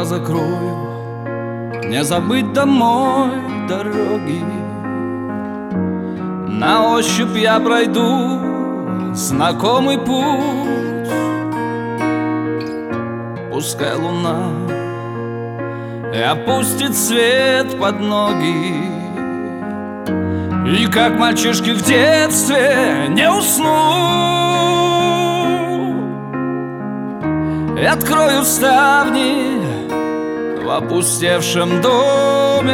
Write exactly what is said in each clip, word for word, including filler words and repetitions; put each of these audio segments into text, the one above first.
глаза закрою, не забыть домой дороги. На ощупь я пройду знакомый путь. Пускай луна и опустит свет под ноги, и как мальчишки в детстве не усну. И открою ставни в опустевшем доме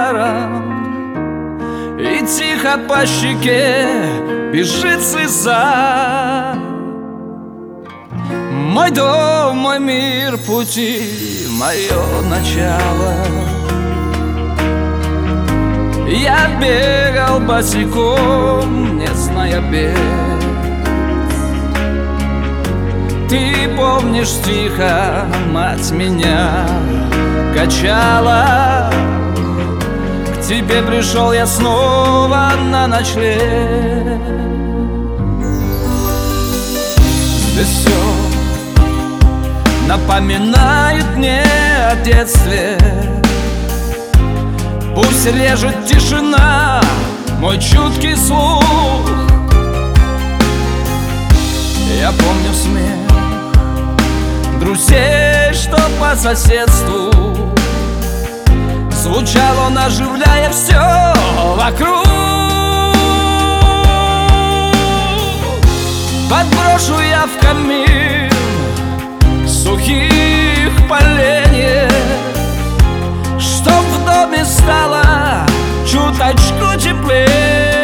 старом, и тихо по щеке бежит слеза. Мой дом, мой мир, пути, мое начало. Я бегал босиком, не зная бег. Ты помнишь, тихо мать меня качала. К тебе пришел я снова на ночлег. Здесь все напоминает мне о детстве. Пусть режет тишина мой чуткий слух. Я помню смех друзей, что по соседству. Звучал он, оживляя все вокруг. Подброшу я в камин сухих поленьев, чтоб в доме стало чуточку теплее.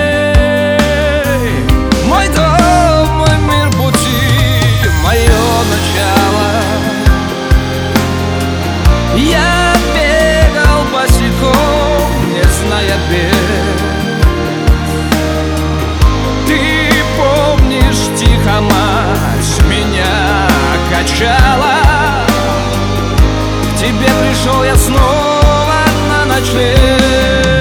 Мой дом, мой мир, пути, мое начало. Я бегал босиком, не зная бег. Ты помнишь, тихо мать меня качала. К тебе пришел я снова на ночлег.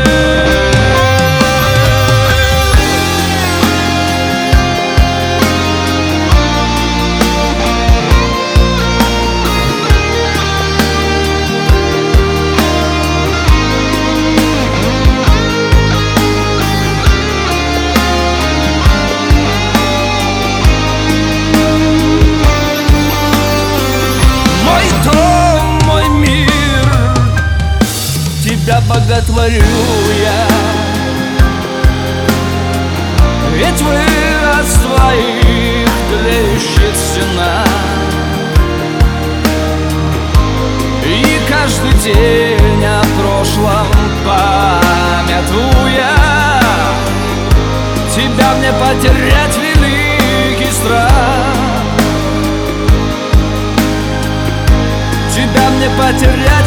Тебя боготворю я, ведь вырос в твоих тлеющих стенах. И каждый день о прошлом памятуя, тебя мне потерять великий страх. Тебя мне потерять